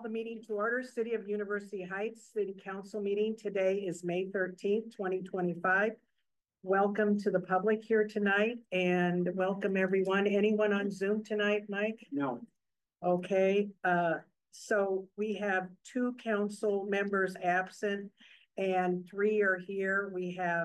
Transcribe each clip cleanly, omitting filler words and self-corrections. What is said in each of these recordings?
call the meeting to order. City of University Heights City Council meeting. Today is May 13th, 2025. Welcome to the public here tonight and welcome everyone. Anyone on Zoom tonight, Mike? No. Okay, so we have 2 council members absent and 3 are here. We have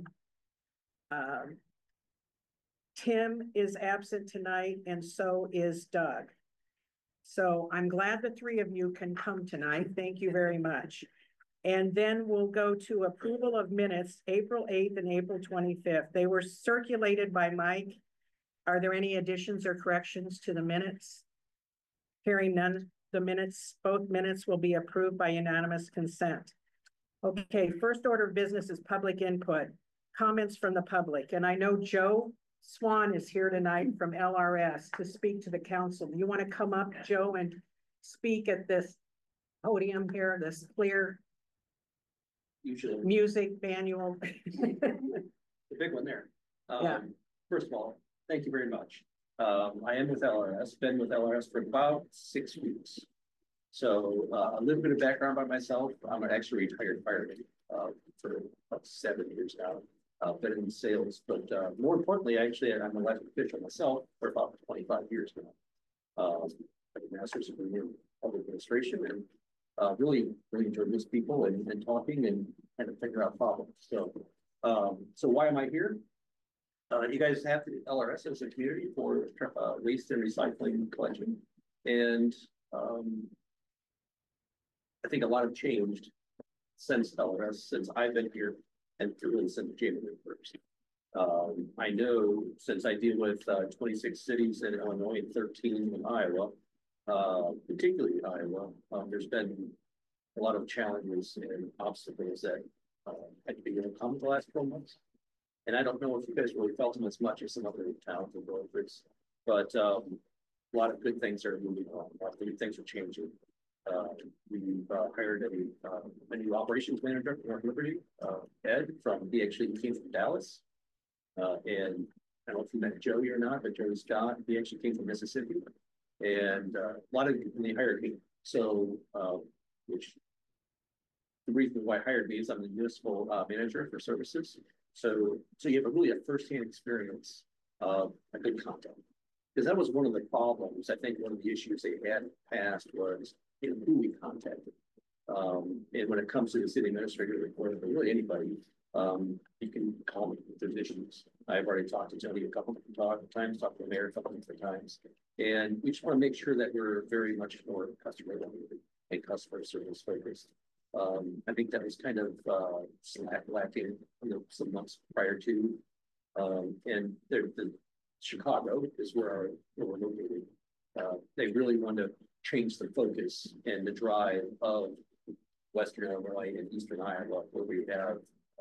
Tim is absent tonight and so is Doug. So I'm glad the 3 of you can come tonight. Thank you very much. And then we'll go to approval of minutes, April 8th and April 25th. They were circulated by Mike. Are there any additions or corrections to the minutes? Hearing none, both minutes will be approved by unanimous consent. Okay, first order of business is public input, comments from the public. And I know Joe Swan is here tonight from LRS to speak to the council. You want to come up, Joe, and speak at this podium here, this clear Usually music manual? the big one there. Yeah. First of all, thank you very much. I am with LRS, been with LRS for about 6 weeks. So a little bit of background by myself. I'm an actually retired fireman for about 7 years now. Been in sales, but more importantly, actually, I'm an elected official myself for about 25 years now. I have a master's degree in public administration and really enjoy these people and talking and kind of figure out problems. So, so why am I here? You guys have the LRS as a community for waste and recycling collection, and I think a lot have changed since LRS, since I've been here, and really since January 1st. I know since I deal with 26 cities in Illinois and 13 in Iowa, particularly in Iowa, there's been a lot of challenges and obstacles that had to be overcome the last 12 months. And I don't know if you guys really felt them as much as some other towns and villages, but a lot of good things are moving on. A lot of good things are changing. We've hired a new operations manager at North Liberty, Ed, he actually came from Dallas. And I don't know if you met Joey or not, but Joey Scott, he actually came from Mississippi. And a lot of, and they hired me. So, which the reason why I hired me is I'm the municipal manager for services. So you have a firsthand experience of a good contact. Because that was one of the problems. I think one of the issues they had in the past was who we contacted. And when it comes to the city administrator or really anybody, you can call me if there's issues. I've already talked to Jody a couple of times, talked to the mayor a couple of times. And we just want to make sure that we're very much more customer oriented and customer service focused. I think that was kind of lacking, some months prior to. And the Chicago is where we're located. They really want to change the focus and the drive of Western Illinois and Eastern Iowa, where we have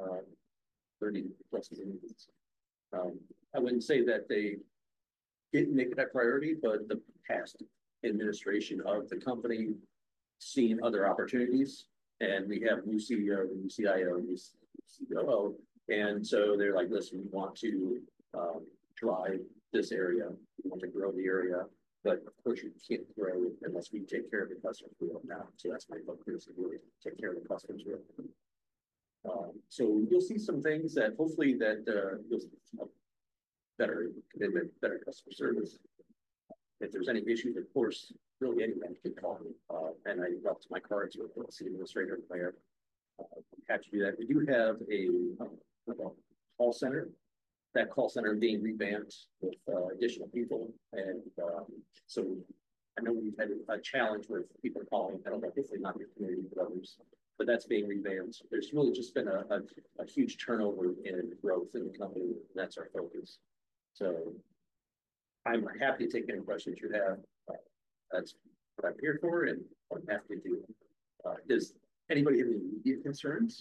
30 plus communities. I wouldn't say that they didn't make it a priority, but the past administration of the company seen other opportunities, and we have new CEO, new CIO, new COO, and so they're like, listen, we want to drive this area, we want to grow the area, but of course you can't grow unless we take care of the customers we have now. So that's my focus, really take care of the customers we have. So you'll see some things that hopefully that you'll see better commitment, better customer service. If there's any issues, of course, really anyone can call me. And I left my cards with the city administrator and mayor. Have to do that. We do have a call center. That call center being revamped with additional people, and so I know we've had a challenge with people calling. I don't know, hopefully not your community, but others. But that's being revamped. There's really just been a huge turnover in growth in the company. And that's our focus. So I'm happy to take any questions you have. That's what I'm here for, and what I'm happy to do. Does anybody have any immediate concerns?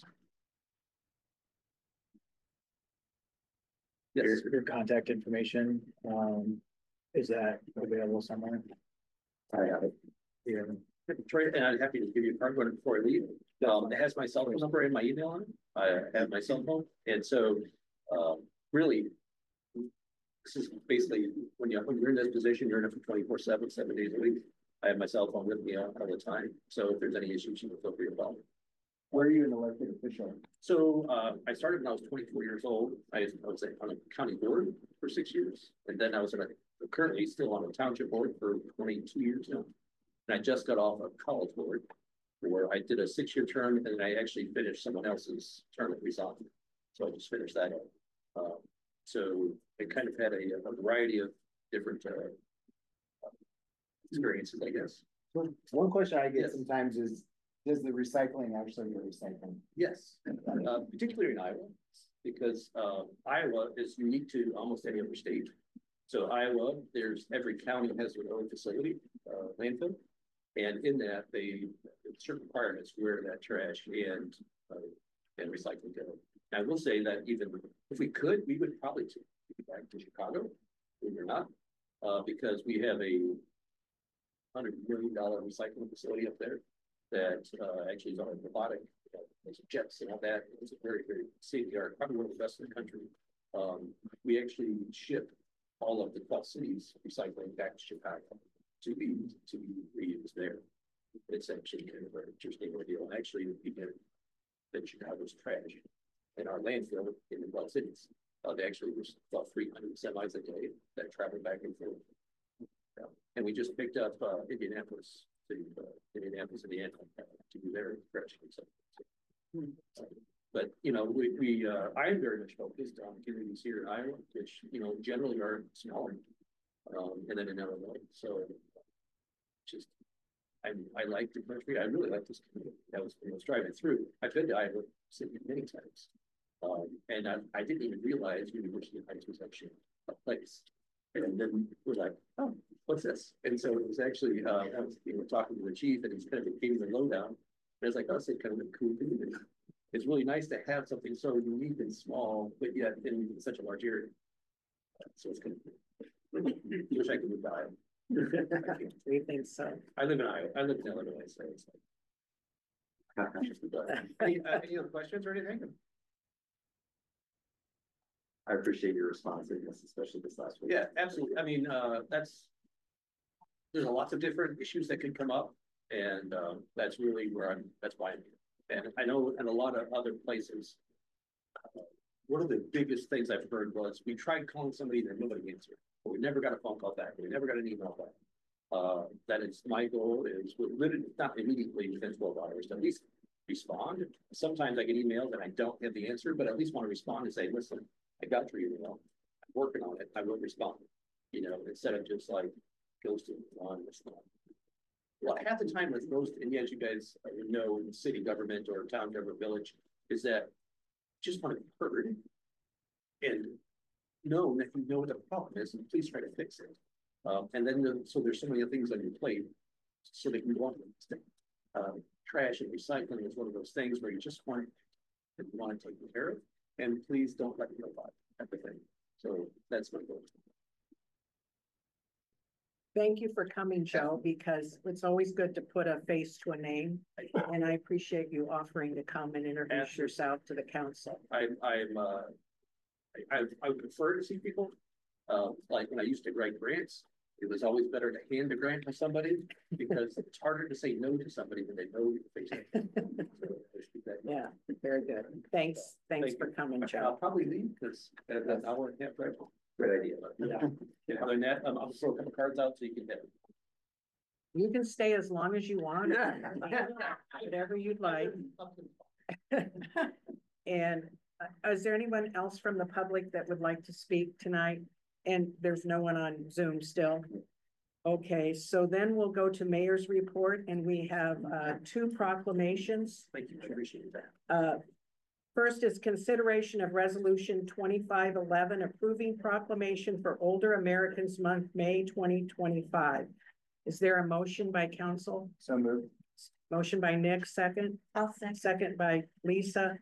Yes. Your contact information, is that available somewhere? I have it. Yeah. Troy, and I'm happy to give you a card before I leave. It has my cell phone number and my email on it. I have my cell phone, and so really, this is basically when you're in this position, you're in it for 24/7, 7 days a week. I have my cell phone with me all the time, so if there's any issues, you can feel free to call me. Where are you an elected official? So, I started when I was 24 years old. I was on a county board for 6 years, and then I was currently still on a township board for 22 years now. And I just got off a college board where I did a 6-year term, and then I actually finished someone else's term at Resolve. So I just finished that up. So I kind of had a variety of different experiences, I guess. One question I get Yes. sometimes is, does the recycling actually get recycled? Yes, particularly in Iowa, because Iowa is unique to almost any other state. So Iowa, every county has their own facility, landfill. And in that, certain requirements where that trash and recycling go. I will say that even if we could, we would probably take it back to Chicago, believe it or not, because we have a $100 million recycling facility up there that actually is on a robotic, there's jets and all that. It's a very, very state of the art, probably one of the best in the country. We actually ship all of the Quad Cities recycling back to Chicago to be reused there. It's actually kind of an interesting deal. Actually, we get that Chicago's trash in our landfill in the Quad Cities. They actually was about 300 semis a day that travel back and forth. Yeah. And we just picked up Indianapolis, Indiana, to do their trash recycling. But you know, I am very much focused on communities here in Iowa, which generally are smaller, and then in Illinois. So, just I like the country. I really like this community. That was when I was driving through. I've been to Iowa City many times, and I didn't even realize University Heights was actually a place. And then we're like, oh, what's this? And so it was actually, I was talking to the chief, and he's kind of giving the lowdown. And I was like, oh, it's kind of a cool thing. It's really nice to have something so unique and small, but yet in such a large area. So it's kind of, wish I could move to Iowa. We think so. I live in Iowa. I live in Illinois, so it's like. Any other questions or anything? I appreciate your responsiveness, especially this last week. Yeah, absolutely. I mean, there's lots of different issues that can come up, and that's really that's why I'm here. And I know in a lot of other places, one of the biggest things I've heard was we tried calling somebody and nobody answered, but we never got a phone call back. We never got an email back. That is my goal is literally not immediately within 12 hours to at least respond. Sometimes I get emails and I don't have the answer, but I at least want to respond and say, listen, I got your email. I'm working on it. I will respond. Instead of just like ghosting on this one. Well, half the time with most, and as you guys know, in city government or town government village, is that just want to be heard and know that you know what the problem is, and please try to fix it. And then so there's so many things on your plate, so that you want to trash and recycling is one of those things where you just want to take care of. And please don't let me know about everything. So that's my goal. Thank you for coming, Joe, because it's always good to put a face to a name. And I appreciate you offering to come and introduce yourself to the council. I would prefer to see people, like when I used to write grants, it was always better to hand a grant to somebody because it's harder to say no to somebody when they know your face. Yeah, very good. Thanks for coming, I'll Joe. probably leave because an hour and a half drive. Great idea. Yeah. Other than that, I'll throw a couple cards out so you can have it. You can stay as long as you want, whatever you'd like. And is there anyone else from the public that would like to speak tonight? And there's no one on Zoom still. Okay, so then we'll go to mayor's report, and we have 2 proclamations. Thank you, I appreciate that. First is consideration of resolution 2511 approving proclamation for Older Americans Month, May 2025. Is there a motion by council? So moved. Motion by Nick, second. I'll second. Second by Lisa.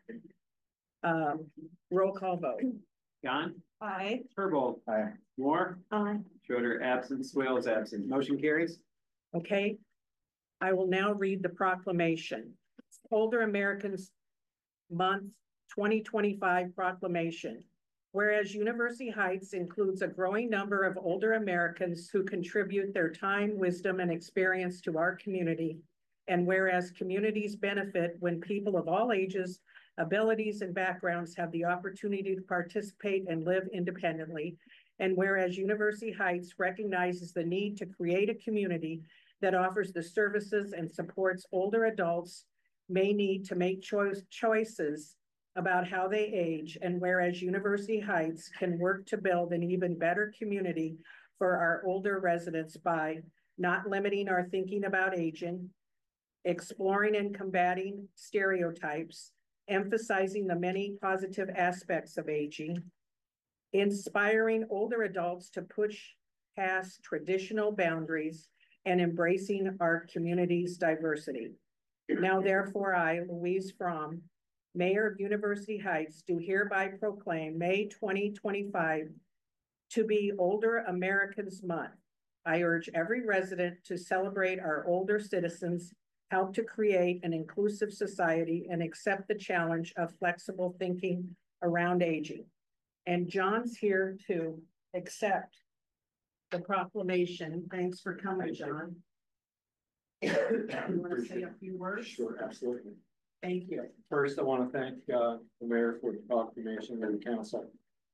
Roll call vote. John, Aye. Herbold, Aye. Moore, Aye. Schroeder, absent, Swales, absent. Motion carries. Okay. I will now read the proclamation. Older Americans Month 2025 proclamation. Whereas University Heights includes a growing number of older Americans who contribute their time, wisdom, and experience to our community. And whereas communities benefit when people of all ages, abilities, and backgrounds have the opportunity to participate and live independently. And whereas University Heights recognizes the need to create a community that offers the services and supports older adults may need to make choices about how they age, and whereas University Heights can work to build an even better community for our older residents by not limiting our thinking about aging, exploring and combating stereotypes, emphasizing the many positive aspects of aging, inspiring older adults to push past traditional boundaries, and embracing our community's diversity. Now, therefore, I, Louise Fromm, Mayor of University Heights, do hereby proclaim May 2025 to be Older Americans Month. I urge every resident to celebrate our older citizens, help to create an inclusive society, and accept the challenge of flexible thinking around aging. And John's here to accept the proclamation. Thanks for coming, John. You want to say a few words? Sure, absolutely. Thank you. First, I want to thank the mayor for the proclamation and the council.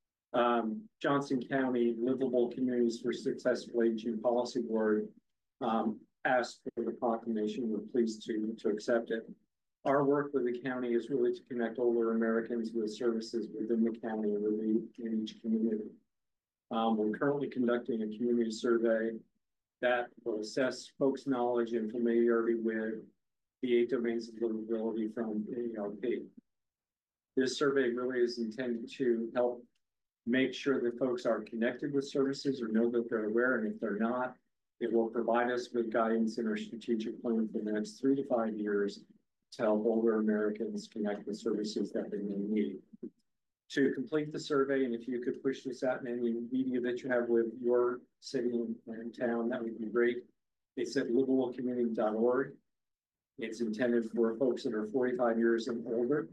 Johnson County Livable Communities for Successful Aging Policy Board asked for the proclamation. We're pleased to accept it. Our work with the county is really to connect older Americans with services within the county and within each community. We're currently conducting a community survey that will assess folks' knowledge and familiarity with the 8 domains of livability from AARP. This survey really is intended to help make sure that folks are connected with services or know that they're aware, and if they're not, it will provide us with guidance in our strategic plan for the next 3 to 5 years to help older Americans connect with services that they may need. To complete the survey, and if you could push this out in any media that you have with your city and town, that would be great. It's at livablecommunity.org. It's intended for folks that are 45 years and older.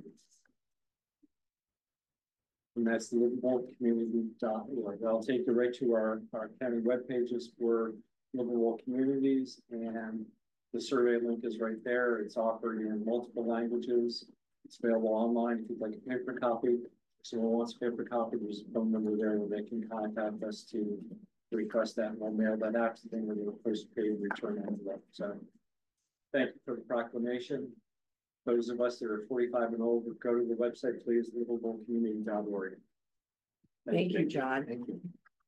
And that's livablecommunity.org. I'll take you right to our county web pages for livable communities, and the survey link is right there. It's offered in multiple languages. It's available online if you'd like a paper copy. If someone wants a paper copy, there's a phone number there where they can contact us to request that, and we'll mail that out to them with a postpaid return envelope. So thank you for the proclamation. Those of us that are 45 and older, go to the website, please, livablecommunity.org. Thank you, John. Thank you.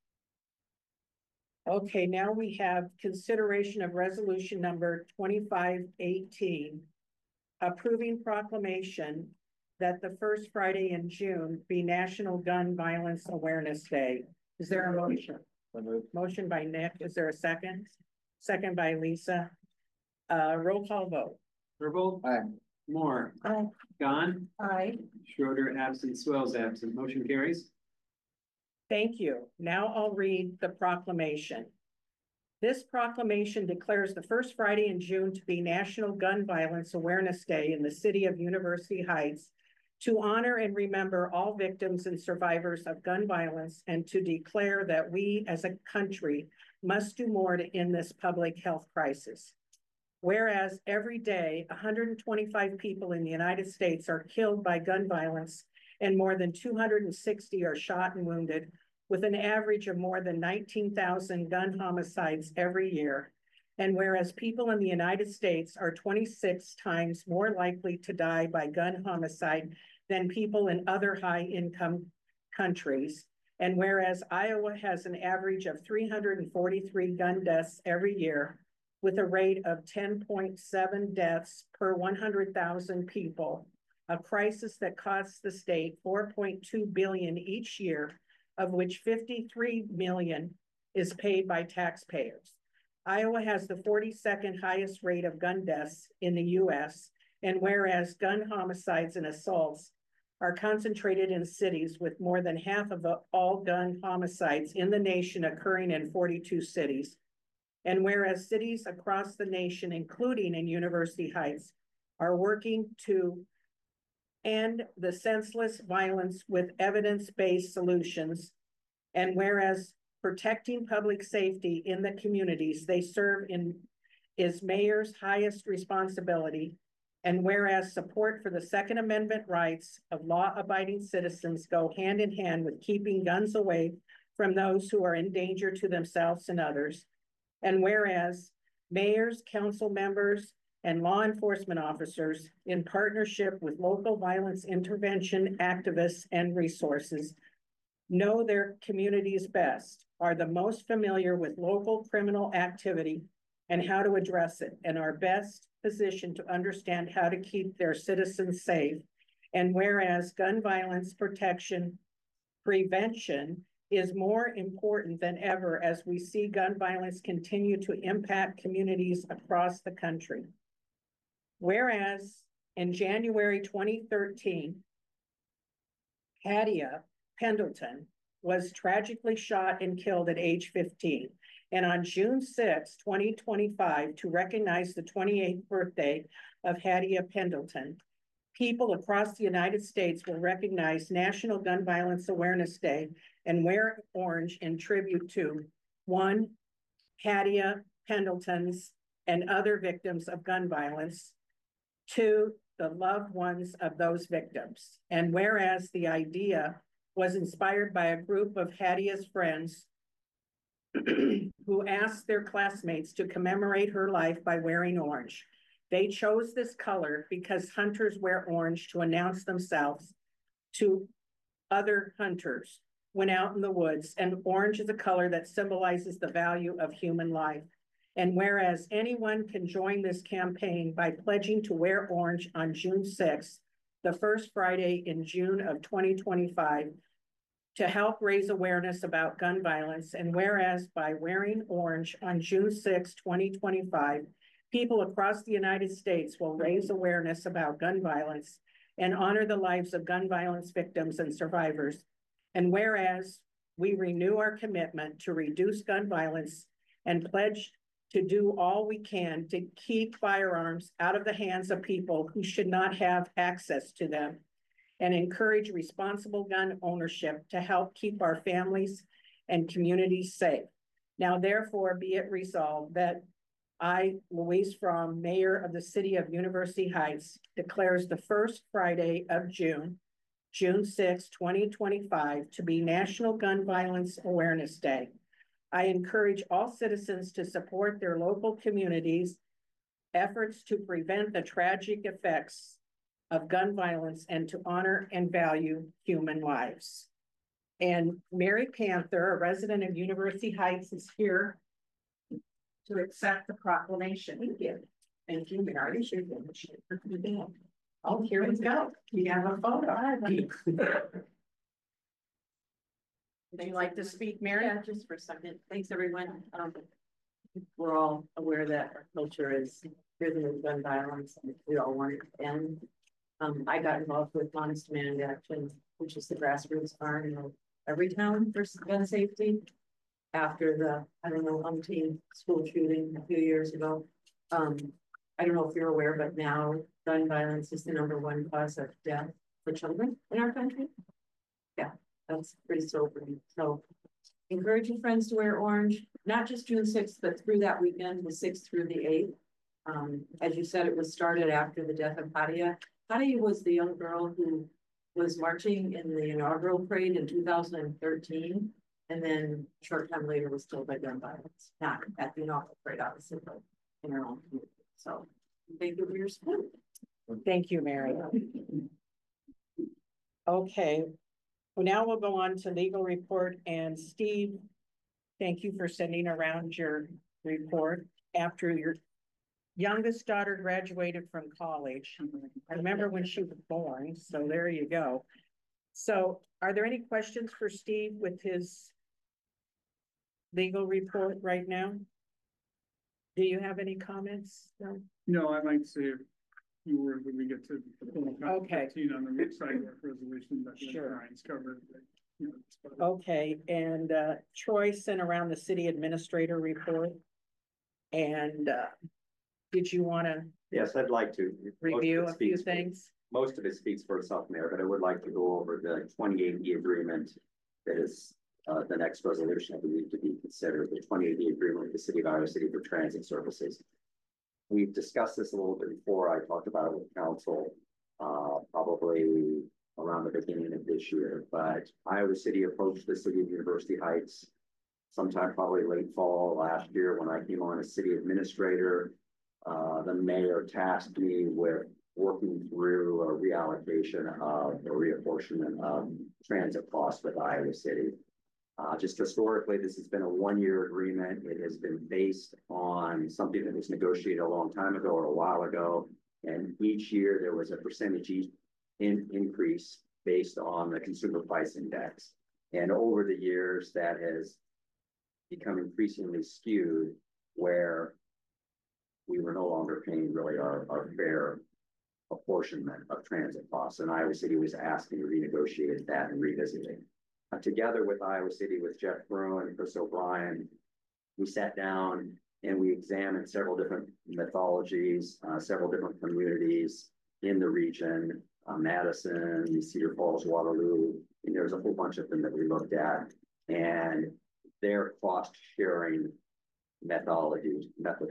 Okay, now we have consideration of resolution number 2518, approving proclamation that the first Friday in June be National Gun Violence Awareness Day. Is there a motion? Motion by Nick. Is there a second? Second by Lisa. Roll call vote. Herbold. Aye. Moore. Aye. Gahn. Aye. Schroeder absent, Swells absent, motion carries. Thank you. Now I'll read the proclamation. This proclamation declares the first Friday in June to be National Gun Violence Awareness Day in the city of University Heights, to honor and remember all victims and survivors of gun violence, and to declare that we as a country must do more to end this public health crisis. Whereas every day, 125 people in the United States are killed by gun violence, and more than 260 are shot and wounded, with an average of more than 19,000 gun homicides every year. And whereas people in the United States are 26 times more likely to die by gun homicide than people in other high-income countries, and whereas Iowa has an average of 343 gun deaths every year, with a rate of 10.7 deaths per 100,000 people, a crisis that costs the state $4.2 billion each year, of which 53 million is paid by taxpayers. Iowa has the 42nd highest rate of gun deaths in the US, and whereas gun homicides and assaults are concentrated in cities with more than half of all gun homicides in the nation occurring in 42 cities, and whereas cities across the nation, including in University Heights, are working to end the senseless violence with evidence-based solutions. And whereas protecting public safety in the communities they serve in is mayor's highest responsibility. And whereas support for the Second Amendment rights of law-abiding citizens go hand in hand with keeping guns away from those who are in danger to themselves and others. And whereas mayors, council members, and law enforcement officers, in partnership with local violence intervention activists and resources, know their communities best, are the most familiar with local criminal activity and how to address it, and are best positioned to understand how to keep their citizens safe. And whereas gun violence protection prevention is more important than ever as we see gun violence continue to impact communities across the country. Whereas in January 2013, Hadia Pendleton was tragically shot and killed at age 15. And on June 6, 2025, to recognize the 28th birthday of Hadia Pendleton, people across the United States will recognize National Gun Violence Awareness Day and wear orange in tribute to 1, Hadia Pendleton's and other victims of gun violence, 2, the loved ones of those victims. And whereas the idea was inspired by a group of Hadia's friends who asked their classmates to commemorate her life by wearing orange. They chose this color because hunters wear orange to announce themselves to other hunters when out in the woods, and orange is a color that symbolizes the value of human life. And whereas anyone can join this campaign by pledging to wear orange on June 6th, the first Friday in June of 2025, to help raise awareness about gun violence. And whereas by wearing orange on June 6, 2025, people across the United States will raise awareness about gun violence and honor the lives of gun violence victims and survivors. And whereas we renew our commitment to reduce gun violence and pledge to do all we can to keep firearms out of the hands of people who should not have access to them, and encourage responsible gun ownership to help keep our families and communities safe. Now, therefore, be it resolved that I, Louise Fromm, Mayor of the City of University Heights, declares the first Friday of June, June 6, 2025, to be National Gun Violence Awareness Day. I encourage all citizens to support their local communities' efforts to prevent the tragic effects of gun violence and to honor and value human lives. And Mary Panther, a resident of University Heights, is here to accept the proclamation. Thank you. Thank you, Mary. Oh, here we go. We have a photo. Would you like to speak, Mary? Yeah, just for a second. Thanks, everyone. We're all aware that our culture is driven with gun violence and we all want it to end. I got involved with Honest Demand Action, which is the grassroots arm of every town for gun safety. After the, I don't know, umpteen school shooting a few years ago. I don't know if you're aware, but now gun violence is the #1 cause of death for children in our country. Yeah, that's pretty sobering. So encouraging friends to wear orange, not just June 6th, but through that weekend, the 6th through the 8th. As you said, it was started after the death of Hadia. Hadia was the young girl who was marching in the inaugural parade in 2013. And then a short time later was killed by gun violence, not at the inaugural parade, obviously, but in her own community. So thank you for your support. Thank you, Mary. Okay, well, now we'll go on to legal report. And Steve, thank you for sending around your report after your youngest daughter graduated from college. I remember when she was born, so there you go. So are there any questions for Steve with his legal report right now? Do you have any comments? No? No, I might say a few words when we get to the Okay. 15 on the sidewalk resolution that Sure. Brian's covered. You know, it's covered. Okay, and Troy sent around the city administrator report. And did you want to Yes, I'd like to. review Most a of it few speaks for things? most of it speaks for itself, Mayor, but I would like to go over the 2080 agreement that is the next resolution I believe to be considered, the 2080 agreement with the city of Iowa City for transit services. We've discussed this a little bit before. I talked about it with council, probably around the beginning of this year, but Iowa City approached the city of University Heights sometime probably late fall last year when I came on as city administrator. The mayor tasked me with working through a reallocation of a reapportionment of transit costs with Iowa City. Just historically, this has been a one-year agreement. It has been based on something that was negotiated a long time ago or a while ago. And each year there was a percentage increase based on the consumer price index. And over the years, that has become increasingly skewed where we were no longer paying really our fair apportionment of transit costs. And Iowa City was asking to renegotiate that and revisit it. Together with Iowa City, with Jeff Bruin and Chris O'Brien, we sat down and we examined several different methodologies, several different communities in the region, Madison, Cedar Falls, Waterloo, and there's a whole bunch of them that we looked at, and their cost sharing methodologies.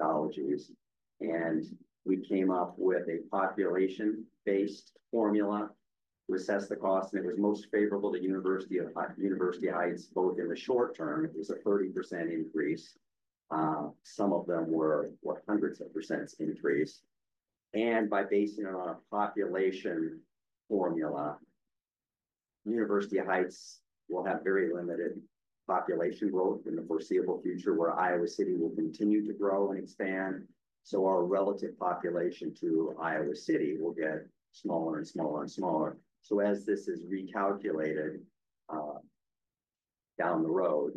And we came up with a population-based formula to assess the cost, and it was most favorable to University Heights, both in the short term. It was a 30% increase. Some of them were hundreds of percents increase. And by basing it on a population formula, University Heights will have very limited population growth in the foreseeable future, where Iowa City will continue to grow and expand. So our relative population to Iowa City will get smaller and smaller and smaller. So as this is recalculated down the road,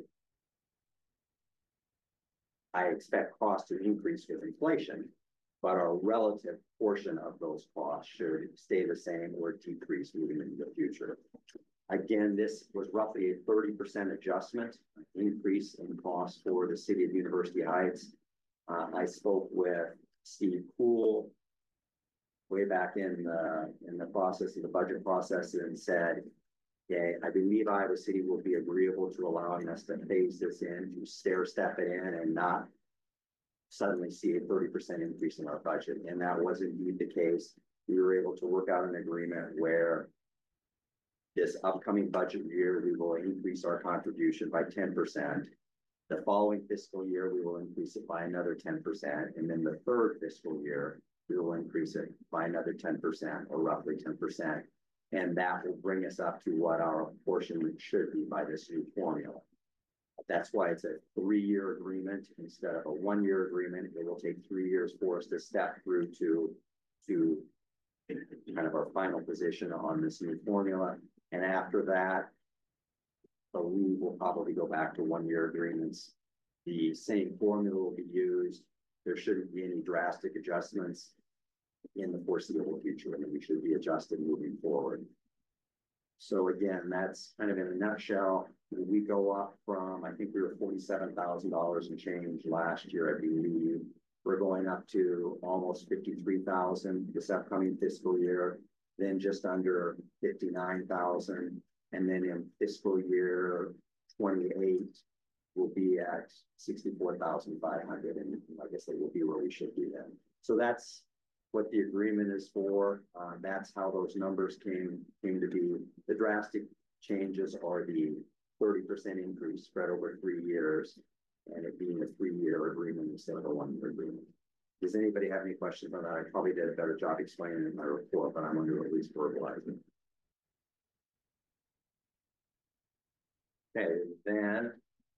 I expect costs to increase with inflation, but our relative portion of those costs should stay the same or decrease moving into the future. Again, this was roughly a 30% adjustment increase in cost for the city of University Heights. I spoke with Steve Poole way back in the process of the budget process and said, okay, I believe Iowa City will be agreeable to allowing us to phase this in, to stair step it in and not suddenly see a 30% increase in our budget. And that was indeed the case. We were able to work out an agreement where this upcoming budget year, we will increase our contribution by 10%. The following fiscal year, we will increase it by another 10%. And then the third fiscal year, we will increase it by another 10% or roughly 10%. And that will bring us up to what our apportionment should be by this new formula. That's why it's a 3-year agreement instead of a 1-year agreement. It will take 3 years for us to step through to kind of our final position on this new formula. And after that, we will probably go back to 1-year agreements. The same formula will be used. There shouldn't be any drastic adjustments in the foreseeable future, and we should be adjusted moving forward. So again, that's kind of in a nutshell. We go up from, I think we were $47,000 and change last year, I believe. We're going up to almost $53,000 this upcoming fiscal year, then just under $59,000. And then in fiscal year 28, we'll be at $64,500. And I guess that will be where we should be then. So that's what the agreement is for. That's how those numbers came to be. The drastic changes are the 30% increase spread over 3 years, and it being a 3-year agreement instead of a 1-year agreement. Does anybody have any questions on that? I probably did a better job explaining it in my report, but I'm going to at least verbalize it. Okay, then.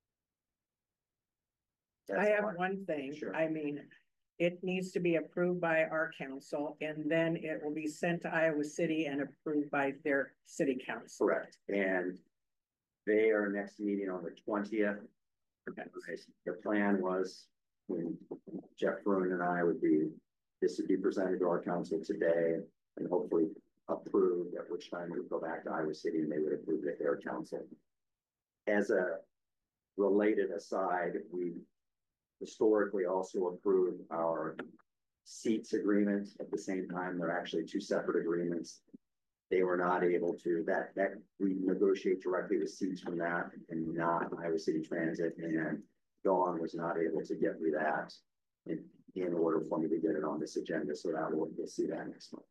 I have one thing. Sure. I mean, it needs to be approved by our council, and then it will be sent to Iowa City and approved by their city council. Correct. And they are next meeting on the 20th. Okay. The plan was when Jeff Bruin and I this would be presented to our council today and hopefully approved, at which time we would go back to Iowa City and they would approve it at their council. As a related aside, we historically also approved our seats agreement at the same time. They're actually two separate agreements. They were not able to, that we negotiate directly with seats from that and not Iowa City Transit, and Dawn was not able to get me that in order for me to get it on this agenda, so that we'll see that next month.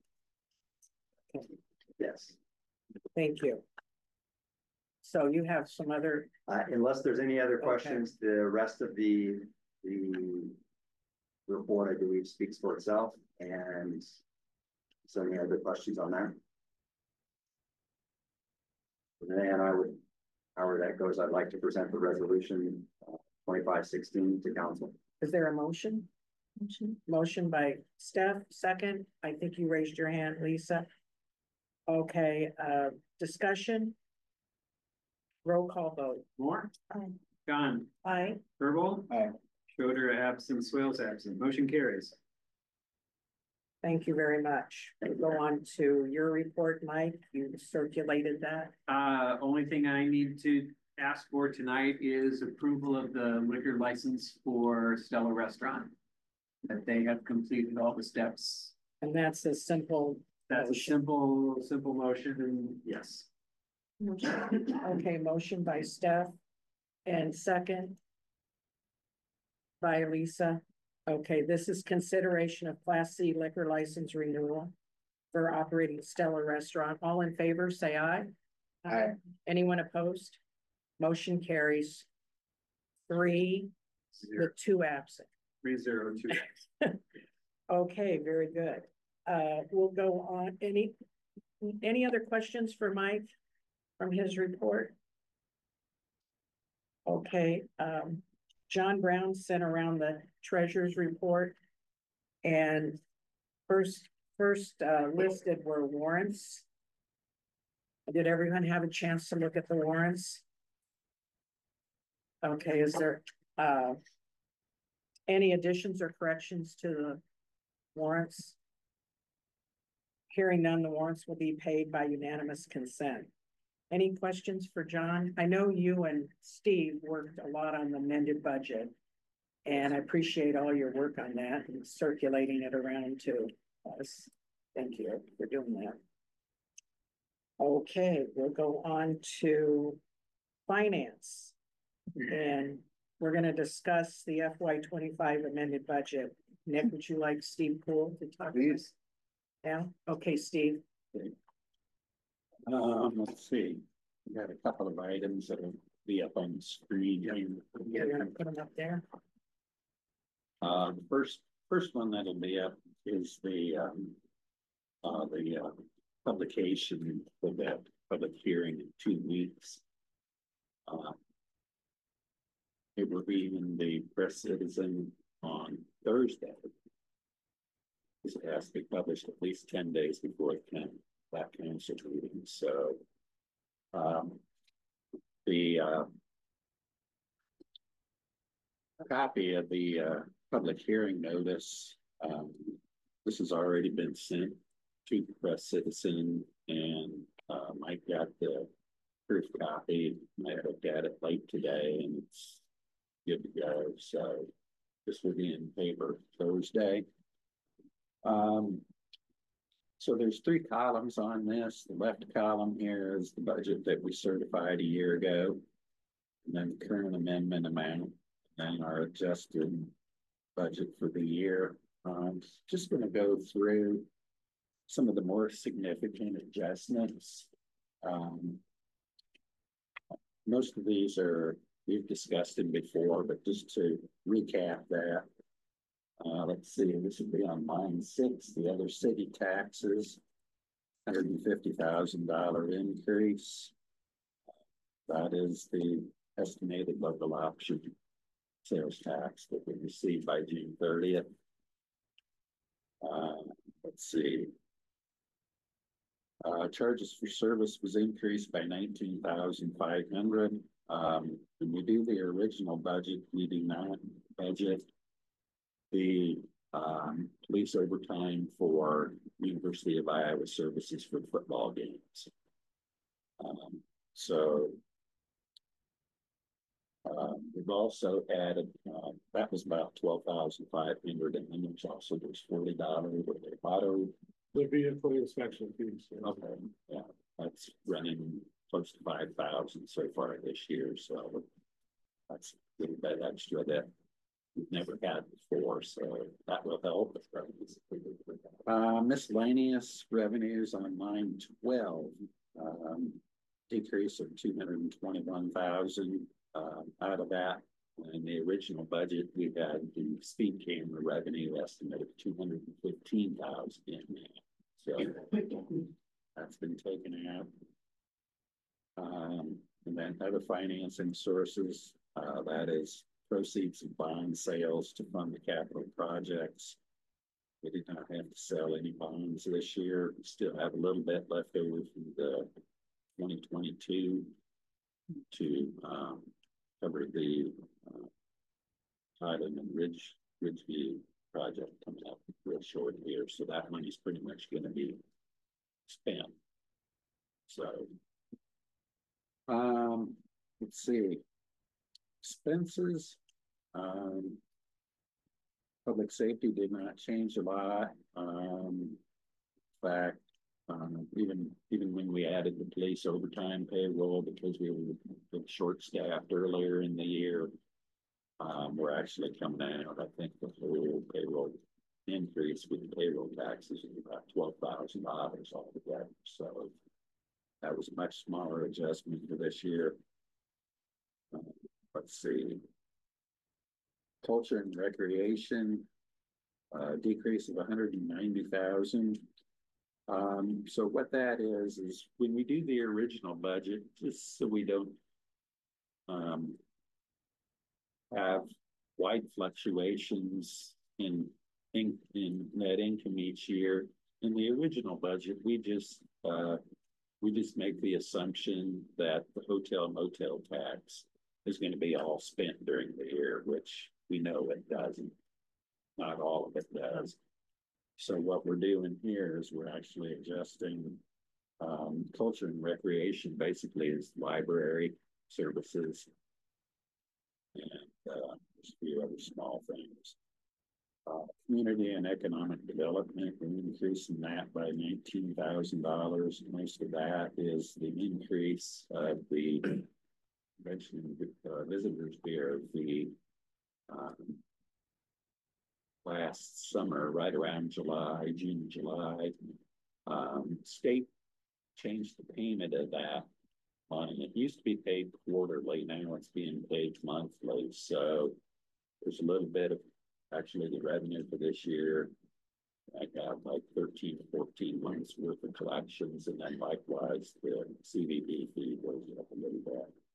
Yes, Thank you. So you have some other, unless there's any other Okay. questions, the rest of the report, I believe, speaks for itself, and so any other questions on that? Then however that goes, I'd like to present the resolution 2516 to council. is there a motion? Motion by Steph, second. I think you raised your hand, Lisa. Okay, discussion? Roll call vote. Moore. Aye. John. Aye. Herbold. Aye. Schroeder absent, Swales absent, motion carries. Thank you very much. We go on to your report, Mike. You circulated that. Only thing I need to ask for tonight is approval of the liquor license for Stella Restaurant. That they have completed all the steps. And that's a simple, That's a Motion. simple motion, and yes. okay, motion by Steph and second by Lisa. Okay, this is consideration of Class C liquor license renewal for operating Stella Restaurant. All in favor, say aye. Aye. Anyone opposed? Motion carries 3 with 2 absent. 302. Okay, very good. We'll go on. Any other questions for Mike from his report? Okay, John Brown sent around the treasurer's report. And first listed were warrants. Did everyone have a chance to look at the warrants? Okay, is there any additions or corrections to the warrants? Hearing none, the warrants will be paid by unanimous consent. Any questions for John? I know you and Steve worked a lot on the amended budget. And I appreciate all your work on that and circulating it around to us. Thank you for doing that. Okay, we'll go on to finance. And we're gonna discuss the FY 25 amended budget. Nick, would you like Steve Poole to talk? Please. Yeah, okay, Steve. Let's see, we got a couple of items that'll be up on the screen. Yeah, you're gonna put them up there. First one that'll be up is the publication for that public hearing in 2 weeks. It will be in the Press Citizen on Thursday. This has to be published at least 10 days before that council meeting, so. The copy of the public hearing notice, this has already been sent to the Press Citizen, and Mike got the proof copy. I looked at it late today, and it's good to go. So this will be in paper Thursday. So there's 3 columns on this. The left column here is the budget that we certified a year ago, and then the current amendment amount, and then our adjusted budget for the year. Just going to go through some of the more significant adjustments. Most of these we've discussed them before, but just to recap that. Let's see, this would be on line 6, the other city taxes, $150,000 increase. That is the estimated local option sales tax that we received by June 30th. Let's see. Charges for service was increased by $19,500. When we do the original budget, we do not budget the police overtime for University of Iowa services for football games. So we've also added, that was about 12,500, and then there's $40 with the auto. The vehicle inspection fees. Okay, yeah, that's running close to 5,000 so far this year, so that's a little bit extra that we've never had before, so that will help. Miscellaneous revenues on line 12, decrease of 221,000. Out of that, in the original budget, we had the speed camera revenue estimate of 215,000 in there. So that's been taken out. And then other financing sources, that is proceeds of bond sales to fund the capital projects. We did not have to sell any bonds this year. We still have a little bit left over from the 2022 to cover the Highland and Ridgeview project coming up real short here. So that money's pretty much going to be spent. So let's see. Expenses. Public safety did not change a lot. In fact, even when we added the police overtime payroll because we were short-staffed earlier in the year, we're actually coming out. I think the whole payroll increase with the payroll taxes is about $12,000 altogether. So that was a much smaller adjustment for this year. Let's see. Culture and recreation, decrease of 190,000. So what that is when we do the original budget, just so we don't have wide fluctuations in net income each year. In the original budget, we just make the assumption that the hotel motel tax is going to be all spent during the year, which we know it doesn't. Not all of it does. So what we're doing here is we're actually adjusting culture and recreation basically is library services and there's a few other small things. Community and economic development, we're increasing that by $19,000. Most of that is the increase of the visitors bureau fee. Last summer, right around June, July, state changed the payment of that money. It used to be paid quarterly, now it's being paid monthly. So there's a little bit of actually the revenue for this year. I got like 13 to 14 months worth of collections, and then likewise the CVB fee goes up a little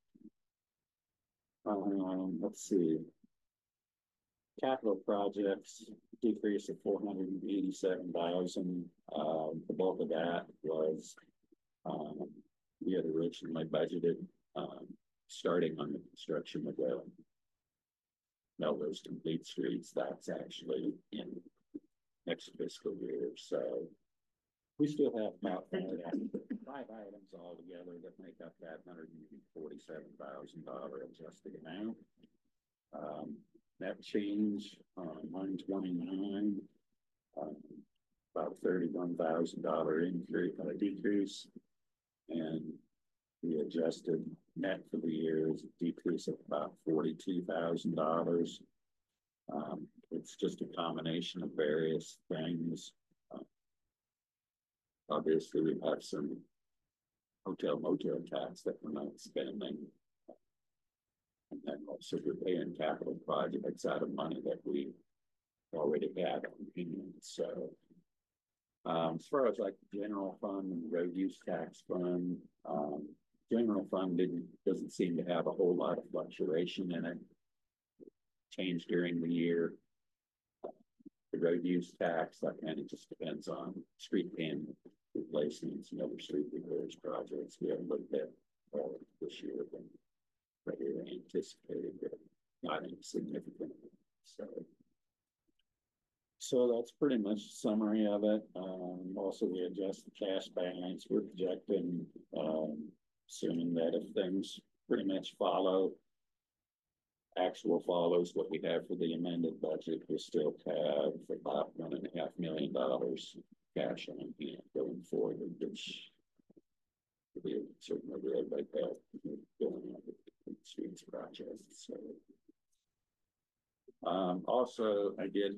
bit. Let's see. Capital projects decrease of 487,000. The bulk of that was we had originally budgeted starting on the construction of the Melrose Complete Streets. That's actually in next fiscal year. So we still have about five items altogether that make up that $147,000 adjusted amount. That change on line 29, about $31,000 increase, decrease, and the adjusted net for the year is a decrease of about $42,000. It's just a combination of various things. Obviously, we have some hotel motel tax that we're not spending. And then also we're paying capital projects out of money that we already had on hand. So as far as like the general fund and road use tax fund, general fund doesn't seem to have a whole lot of fluctuation in it. Changed during the year. The road use tax, that kind of just depends on street pavement replacements and other street repairs projects. We haven't looked at all this year. Regularly anticipated, but not insignificant. So that's pretty much a summary of it. Also, we adjust the cash balance. We're projecting, assuming that if things pretty much follow actual follows what we have for the amended budget, we still have about $1.5 million cash on hand going forward, which we certainly really like that going on with the streets project. So, also I did,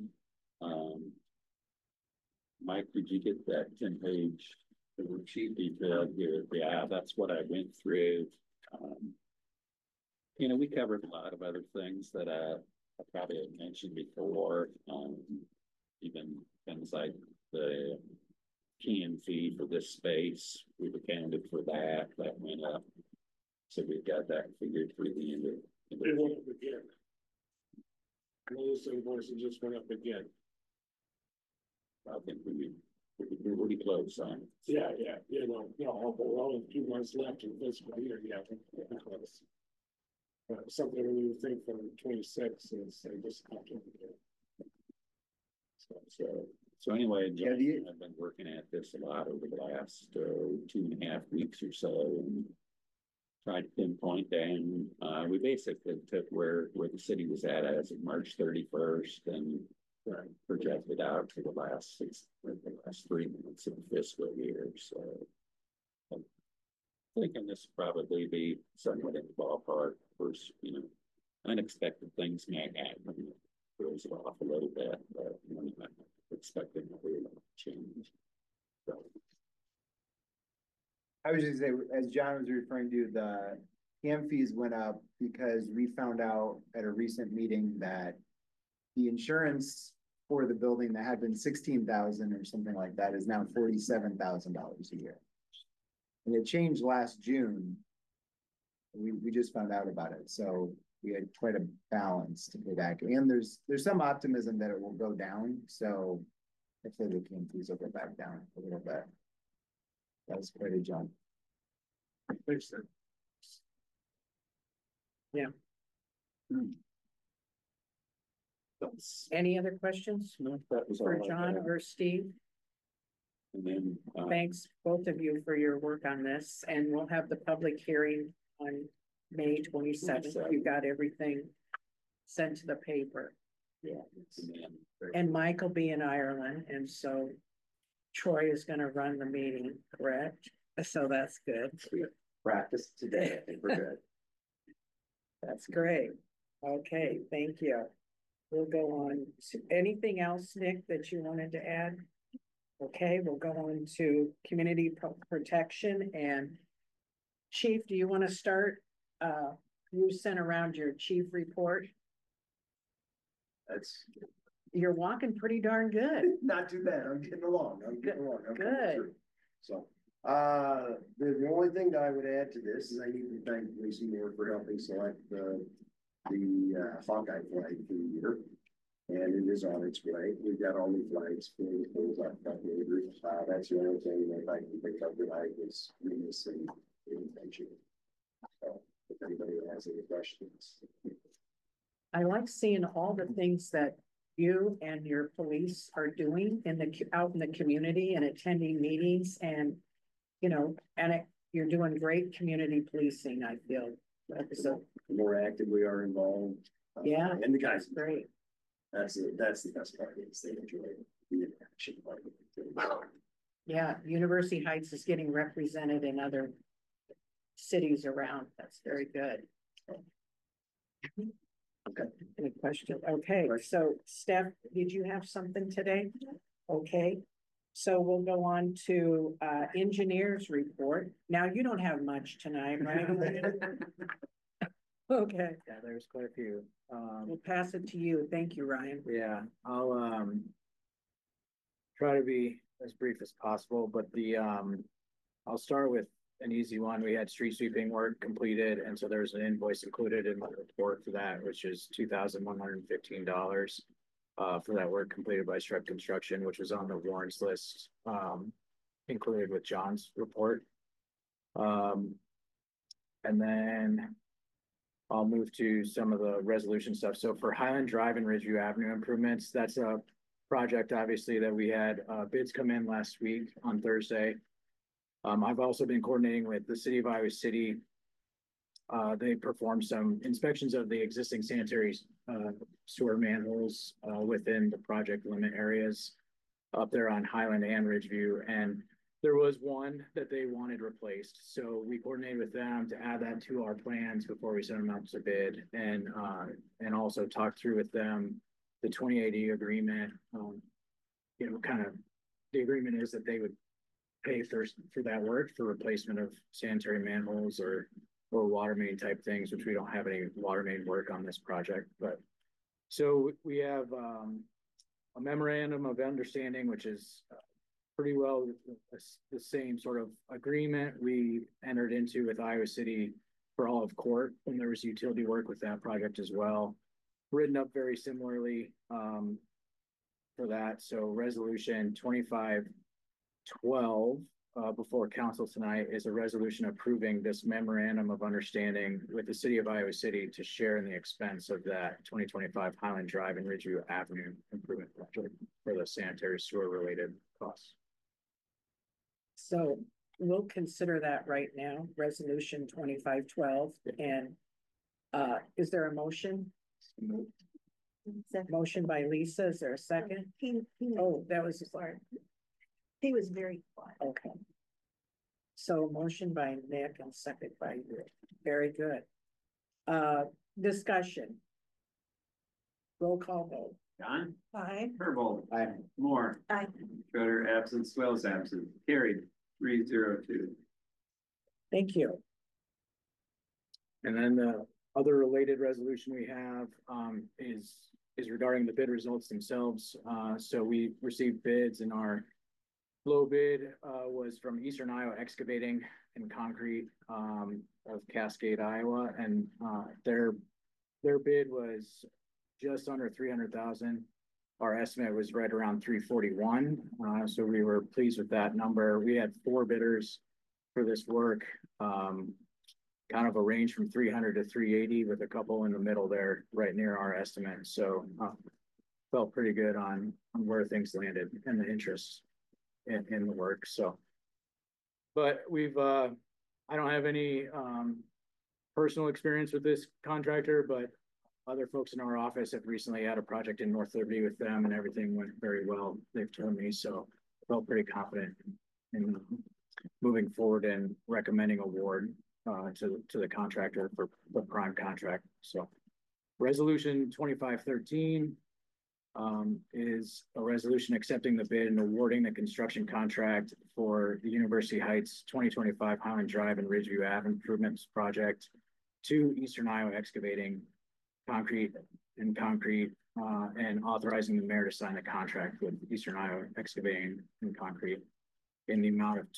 Mike, did you get that 10-page worksheet detailed here? Yeah, that's what I went through. You know, we covered a lot of other things that I probably had mentioned before, even things like the key and fee for this space. We've accounted for that. That went up. So we've got that figured through the end of. It went up again. Those invoices just went up again. I think we're really close on. Yeah, you know, we're only a few months left in fiscal year, yeah. Because, something when you think from 26 is just. So anyway, Yeah, do you- I've been working at this a lot over the last 2.5 weeks or so, and tried to pinpoint down. We basically took where the city was at as of March 31st and projected out for the last 3 months of the fiscal year. So I'm thinking this will probably be somewhat in the ballpark. Of course, you know, unexpected things may happen. Throws it off a little bit, but you know, I'm not expecting a real change. So. I was just gonna say, as John was referring to, the CAM fees went up because we found out at a recent meeting that the insurance for the building that had been 16,000 or something like that is now $47,000 a year. And it changed last June. We just found out about it, so we had quite a balance to pay back. And there's some optimism that it will go down, so hopefully the CAM fees will go back down a little bit. That was quite a jump. Yeah. That's, Any other questions that was for all I John had. or Steve? And then, Thanks, both of you, for your work on this, and we'll have the public hearing on May 27th. You got everything sent to the paper. and then, And Mike will be in Ireland, and so Troy is gonna run the meeting, correct? So that's good. Practice today, I think we're good. That's great. Okay, thank you. We'll go on to anything else, Nick, that you wanted to add? Okay, we'll go on to community protection and Chief, do you want to start? You sent around your chief report. You're walking pretty darn good. Not too bad. I'm getting along. I'm coming Good. through. So, the only thing that I would add to this is I need to thank Lacey Moore for helping select the Hawkeye flag for the year. And it is on its way. We've got all new flags for that. That's the only thing that I can pick up tonight is Venus and intention. So, if anybody has any questions. I like seeing all the things that you and your police are doing out in the community and attending meetings and, you know, and you're doing great community policing, I feel. So, The more active we are involved. Yeah, And the guys, great. that's the best part is they enjoy the interaction part of it. Yeah, University Heights is getting represented in other cities around. That's very good. Okay. Any question? Okay, so Steph, did you have something today? Okay, so we'll go on to engineers report. Now, you don't have much tonight, right? Okay, Yeah, there's quite a few. we'll pass it to you. Thank you, Ryan. Yeah, I'll try to be as brief as possible, but I'll start with an easy one. We had street sweeping work completed, and so there's an invoice included in the report for that, which is $2,115 for that work completed by Strut Construction, which was on the warrants list, included with John's report. And then I'll move to some of the resolution stuff. So for Highland Drive and Ridgeview Avenue improvements, that's a project obviously that we had bids come in last week on Thursday. I've also been coordinating with the city of Iowa City They performed some inspections of the existing sanitary sewer manholes within the project limit areas up there on Highland and Ridgeview, and there was one that they wanted replaced. So we coordinated with them to add that to our plans before we sent them out to bid, and also talked through with them the 2080 agreement. Kind of the agreement is that they would pay for that work for replacement of sanitary manholes or water main type things, which we don't have any water main work on this project. But so we have a memorandum of understanding, which is pretty well the same sort of agreement we entered into with Iowa City for all of Court when there was utility work with that project as well. Written up very similarly for that. So resolution 2512 before council tonight is a resolution approving this memorandum of understanding with the city of Iowa City to share in the expense of that 2025 Highland Drive and Ridgeview Avenue improvement project for the sanitary sewer related costs. So we'll consider that right now, resolution 2512. And is there a motion? Motion by Lisa, is there a second? Oh, that was sorry. He was very quiet. Okay. So motion by Nick and second by you. Very good. Discussion. Roll call vote. John, Aye. Herbold, Aye. Moore, Aye. Schroeder absent, Swales absent, carried 3-0-2. Thank you. And then the other related resolution we have is regarding the bid results themselves. So we received bids, and our low bid was from Eastern Iowa Excavating and Concrete of Cascade, Iowa, and their bid was just under 300,000. Our estimate was right around 341. So we were pleased with that number. We had 4 bidders for this work. Kind of a range from 300 to 380 with a couple in the middle there, right near our estimate. So felt pretty good on where things landed and the interest in the work. So, but we've, I don't have any personal experience with this contractor, but other folks in our office have recently had a project in North Liberty with them, and everything went very well, they've told me. So I felt pretty confident in moving forward and recommending award to the contractor for the prime contract. So resolution 2513 is a resolution accepting the bid and awarding the construction contract for the University Heights 2025 Highland Drive and Ridgeview Ave improvements project to Eastern Iowa Excavating Concrete and authorizing the mayor to sign the contract with Eastern Iowa Excavating and Concrete in the amount of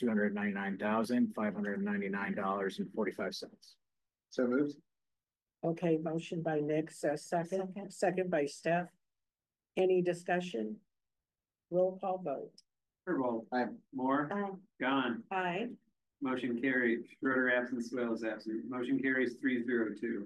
$299,599.45. So moved. Okay, motion by Nick, second by Steph. Any discussion? Roll call vote. Herbold, Aye. Moore, Aye. John, Aye. motion carried, Schroeder absent, Swales absent, motion carries 3-0-2.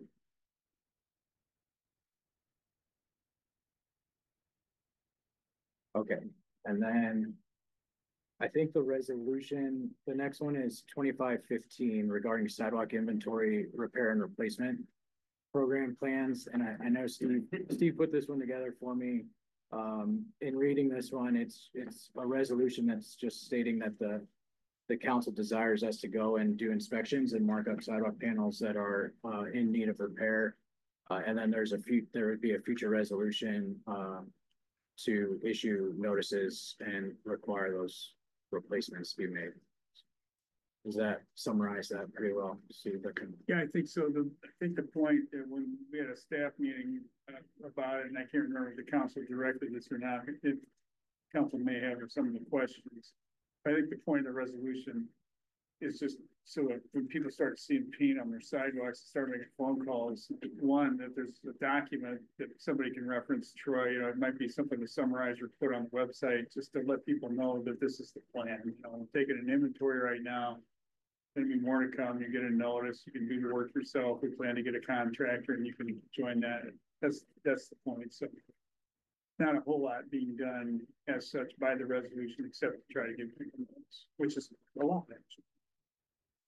Okay, and then I think the resolution, the next one is 2515 regarding sidewalk inventory, repair and replacement program plans. And I know Steve put this one together for me. In reading this one, it's a resolution that's just stating that the council desires us to go and do inspections and mark up sidewalk panels that are in need of repair. And then there would be a future resolution to issue notices and require those replacements to be made. Does that summarize that pretty well? Yeah, I think so. I think the point that when we had a staff meeting about it, and I can't remember if the council directed this or not, if council may have some of the questions. I think the point of the resolution is just so that when people start seeing paint on their sidewalks, start making phone calls, one, that there's a document that somebody can reference, Troy, it might be something to summarize or put on the website, just to let people know that this is the plan. I'm taking an inventory right now. There'll be more to come. You get a notice, you can do the work yourself. We plan to get a contractor and you can join that. That's the point. So not a whole lot being done as such by the resolution, except to try to give people notice, which is a lot, actually.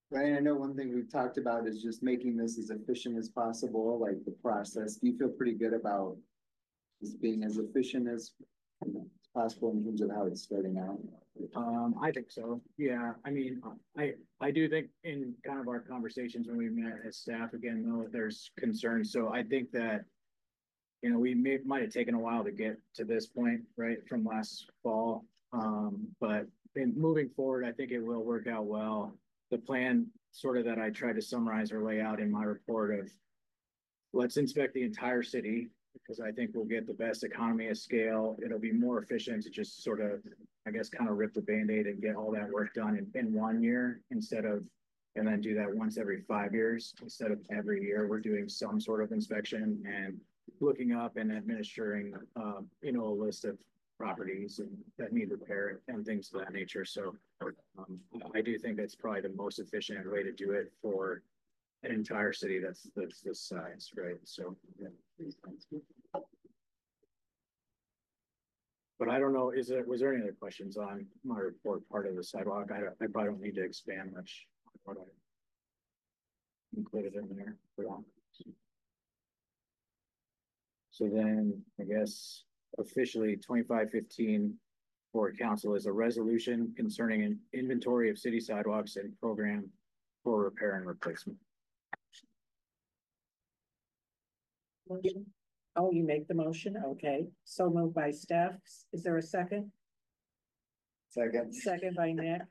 Ryan, I know one thing we've talked about is just making this as efficient as possible, like the process. Do you feel pretty good about this being as efficient as possible in terms of how it's starting out? I think so. Yeah, I mean, I do think in kind of our conversations when we met as staff again, though, there's concerns. So I think that, you know, might have taken a while to get to this point, right, from last fall. But in moving forward, I think it will work out well. The plan sort of that I tried to summarize or lay out in my report of let's inspect the entire city because I think we'll get the best economy of scale. It'll be more efficient to just sort of, I guess, kind of rip the Band-Aid and get all that work done in 1 year instead of, and then do that once every 5 years instead of every year. We're doing some sort of inspection and looking up and administering, you know, a list of properties and that need repair and things of that nature. So I do think that's probably the most efficient way to do it for an entire city that's this size, right? So, yeah. But I don't know, was there any other questions on my report part of the sidewalk? I probably don't need to expand much on what I included in there. So then I guess officially 2515 for council is a resolution concerning an inventory of city sidewalks and program for repair and replacement. Motion. Oh, you make the motion? Okay. So moved by Steph. Is there a second? Second. Second by Nick.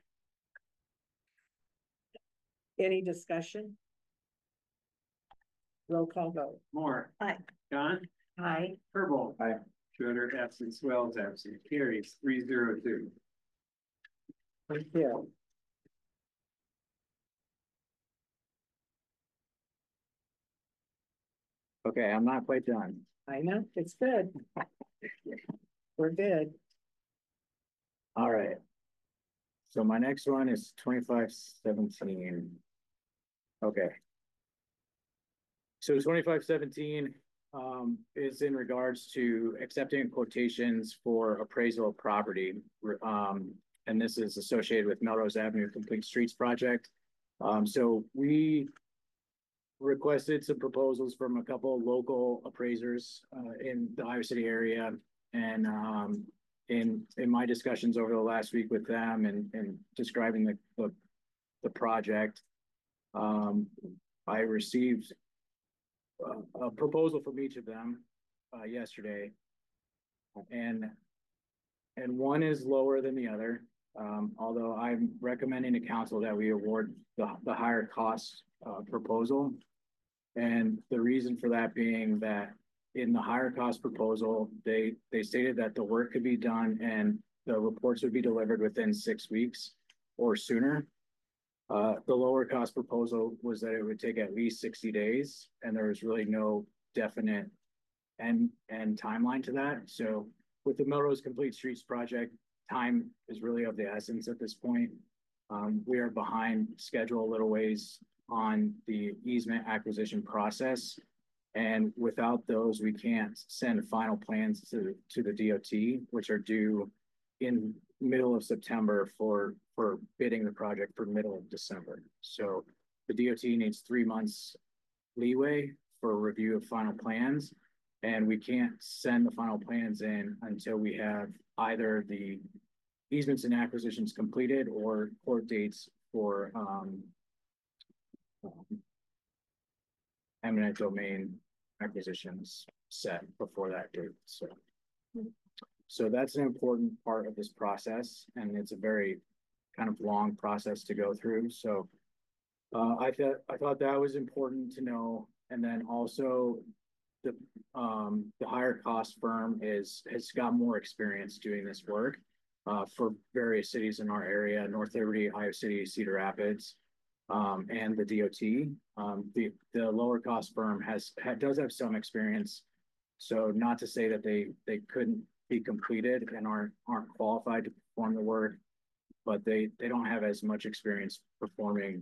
Any discussion? Roll call vote. Moore. Aye. John. Aye. Herbold. Aye. Schroeder, absent, Swells, absent, carries 302. Thank you. Okay, I'm not quite done. I know, it's good. We're good. All right. So my next one is 2517. Okay. So 2517 is in regards to accepting quotations for appraisal of property. And this is associated with Melrose Avenue Complete Streets project. So we requested some proposals from a couple of local appraisers in the Iowa City area. And in my discussions over the last week with them and describing the project, I received a proposal from each of them yesterday, and one is lower than the other. Although I'm recommending to council that we award the higher cost proposal, and the reason for that being that in the higher cost proposal, they stated that the work could be done and the reports would be delivered within 6 weeks or sooner. The lower cost proposal was that it would take at least 60 days, and there was really no definite end timeline to that. So with the Melrose Complete Streets project, time is really of the essence at this point. We are behind schedule a little ways on the easement acquisition process. And without those, we can't send final plans to the DOT, which are due in middle of September for bidding the project for middle of December. So the DOT needs 3 months leeway for review of final plans. And we can't send the final plans in until we have either the easements and acquisitions completed or court dates for eminent domain acquisitions set before that date. So that's an important part of this process, and it's a very kind of long process to go through. So I thought that was important to know. And then also the higher cost firm has got more experience doing this work for various cities in our area: North Liberty, Iowa City, Cedar Rapids, and the DOT. The lower cost firm does have some experience. So not to say that they couldn't be completed and aren't qualified to perform the work, but they don't have as much experience performing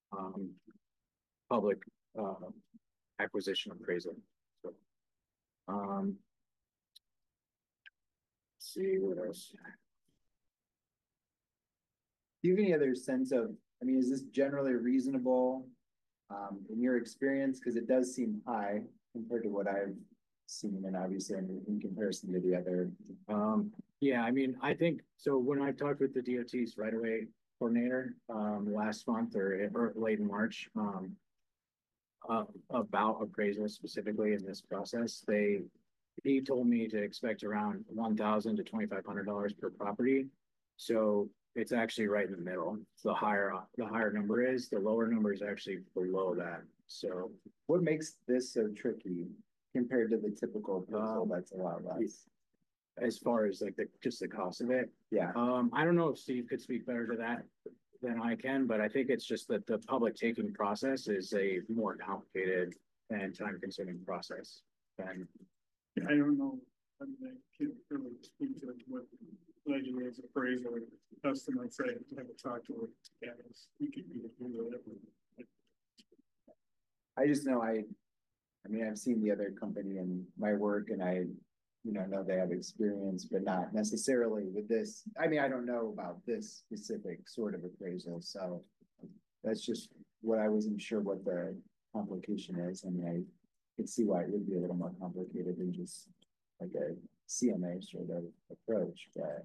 public acquisition appraisal. So, let's see what else. Do you have any other sense of I mean, is this generally reasonable? In your experience, because it does seem high compared to what I've seen and obviously in comparison to the other. Yeah, I mean, I think, so when I talked with the DOT's right away coordinator, last month or late in March, about appraisal specifically in this process, he told me to expect around $1,000 to $2,500 per property. So it's actually right in the middle. The higher number is, the lower number is actually below that. So What makes this so tricky compared to the typical appraisal that's a lot less? as far as like just the cost of it, Yeah, I don't know if Steve could speak better to that than I can, but I think it's just that the public taking process is a more complicated and time-consuming process than. I don't know, I mean, I can't really speak to what legislators appraisal estimates, I haven't talked to her. Yeah, we could do whatever. I just know I mean, I've seen the other company in my work and I, know they have experience, but not necessarily with this. I mean, I don't know about this specific sort of appraisal, so that's just what I wasn't sure what the complication is. I mean, I could see why it would be a little more complicated than just like a CMA sort of approach, but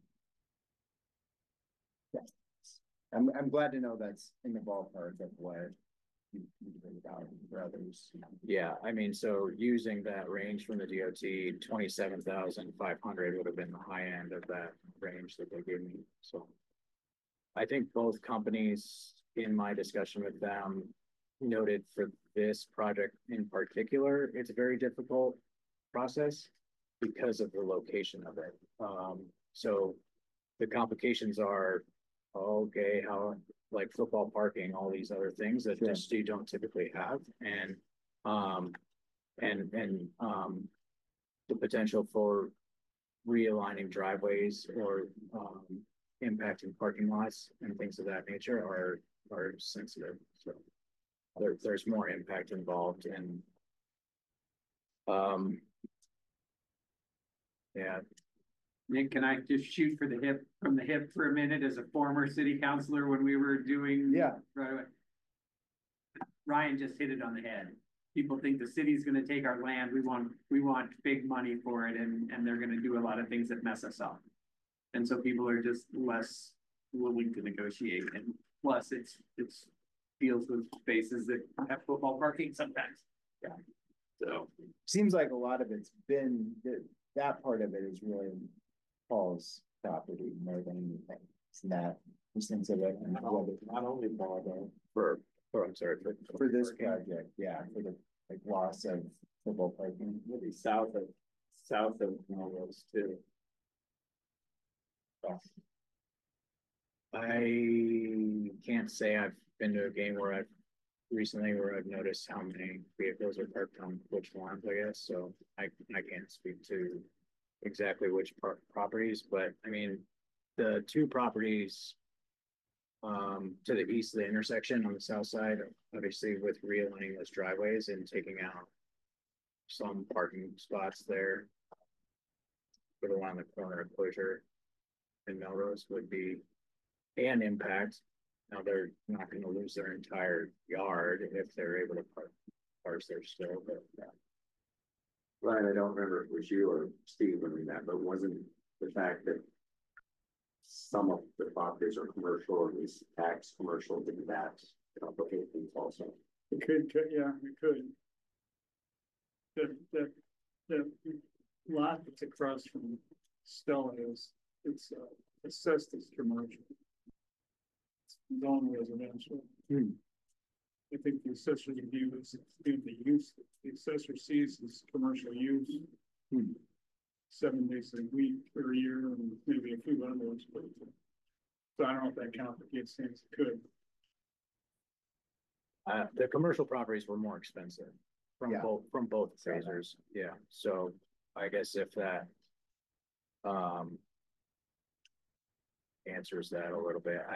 yeah. I'm glad to know that's in the ballpark of what you think about for others. Yeah, I mean, so using that range from the DOT, 27,500 would have been the high end of that range that they gave me. So I think both companies in my discussion with them noted for this project in particular, it's a very difficult process because of the location of it. So the complications are, okay, how like football parking, all these other things that just you don't typically have. And the potential for realigning driveways or impacting parking lots and things of that nature are sensitive. So there's more impact involved and yeah. Nick, can I just shoot from the hip for a minute as a former city councilor when we were doing? Yeah. Right away. Ryan just hit it on the head. People think the city's gonna take our land. We want big money for it and they're gonna do a lot of things that mess us up. And so people are just less willing to negotiate and plus it's deals with spaces that have football parking sometimes. Yeah. So. Seems like a lot of it's been, that part of it is really Paul's property more than anything. It's that instance of it. Not only Paul though, for this project, yeah, for the like loss of football parking. Maybe south of Melrose too. I can't say I've been to a game where I've noticed how many vehicles are parked on which lawns, I guess. So I can't speak to exactly which properties, but I mean, the two properties to the east of the intersection on the south side, obviously with realigning those driveways and taking out some parking spots there for the one on the corner of Closure and Melrose would be an impact. Now they're not going to lose their entire yard if they're able to parse there still, but Ryan, I don't remember if it was you or Steve when we met, but wasn't the fact that some of the properties are commercial or at least tax commercial, didn't that complicate things also? It could, yeah, it could. The lot that's across from Stella it's assessed as commercial. It's non-residential. I think the assessor views the use, the assessor sees as commercial use. 7 days a week or a year and maybe a few others, but so I don't know if that complicates things. It could. the commercial properties were more expensive from both appraisers. Yeah, so I guess if that answers that a little bit,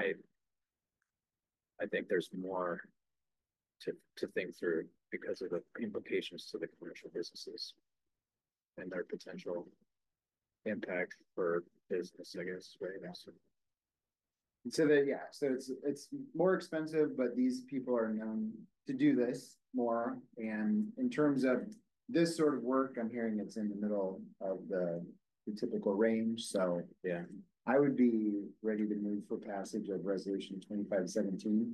I think there's more to think through because of the implications to the commercial businesses and their potential impact for business, I guess, right? So, So that, yeah, so it's more expensive, but these people are known to do this more. And in terms of this sort of work, I'm hearing it's in the middle of the typical range, so. Yeah. I would be ready to move for passage of resolution 2517.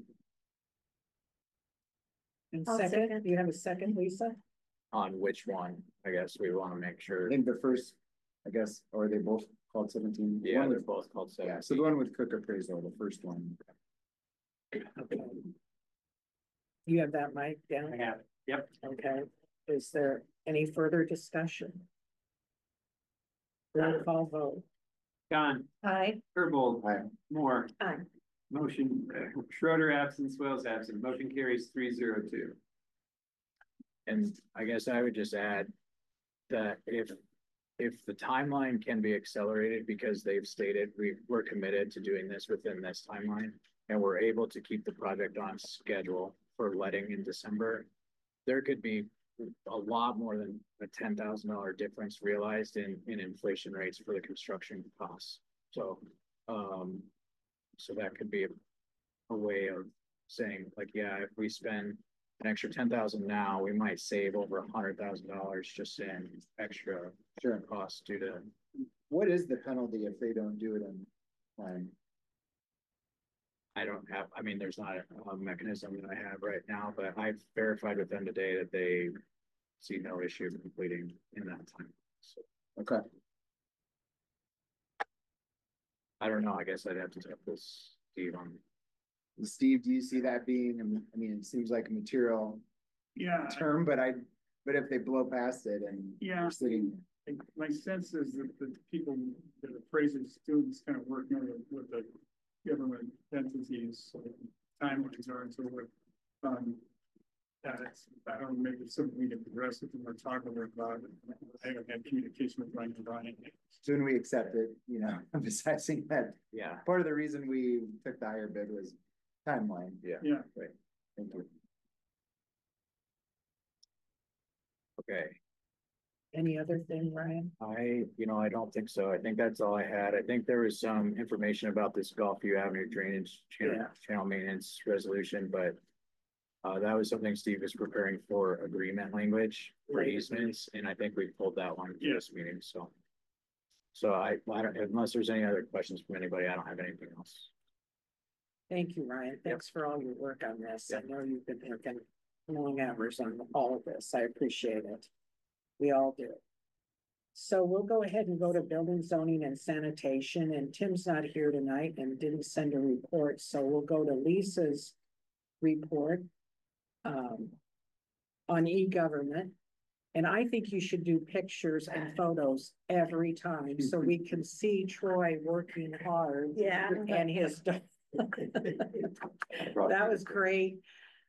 And I'll second, second. you have a second, Lisa? On which one, I guess we wanna make I sure, think the first, I guess, or are they both called 17? yeah, One they're with- both called Yeah, so the seventeen. one with Cook Appraisal, the first one. You have that mic down? I have it. Yep. Okay, is there any further discussion? Roll call vote. John, Aye. Herbold, Aye. Moore. Aye. Motion, Schroeder absent, Swales absent, motion carries 3-0-2. And I guess I would just add that if the timeline can be accelerated because they've stated we're committed to doing this within this timeline and we're able to keep the project on schedule for letting in December, there could be a lot more than a $10,000 difference realized in inflation rates for the construction costs. So, so that could be a way of saying like, yeah, if we spend an extra 10,000 now, we might save over $100,000 just in extra Sure. costs due to. What is the penalty if they don't do it on time? I don't have, I mean, there's not a mechanism that I have right now, but I've verified with them today that they see no issue completing in that time. So Okay. I don't know, I guess I'd have to talk with Steve on. Steve, do you see that being, I mean, it seems like a material Yeah, term, but if they blow past it and Yeah. we're sitting. my sense is that the people that are praising students kind of working with the government entities, so timelines are and so forth. That's, I don't know, maybe it's something we can address with them or talk with them about. I haven't had communication with Ryan and Brian. Soon we accept it, you know, emphasizing that Yeah. part of the reason we took the higher bid was timeline. Yeah. Yeah. Right. Thank you. Okay. Any other thing, Ryan? I don't think so. I think that's all I had. I think there was some information about this Gulfview Avenue drainage channel maintenance resolution, but that was something Steve was preparing for agreement language for Right. easements, and I think we pulled that one for Yeah. this meeting, so. So I don't, unless there's any other questions from anybody, I don't have anything else. Thank you, Ryan. Thanks for all your work on this. I know you've been working long hours on all of this. I appreciate it. We all do. So we'll go ahead and go to building, zoning and sanitation, and Tim's not here tonight and didn't send a report, so we'll go to Lisa's report on e-government. And I think you should do pictures and photos every time so we can see Troy working hard. Yeah. And his stuff. That was great.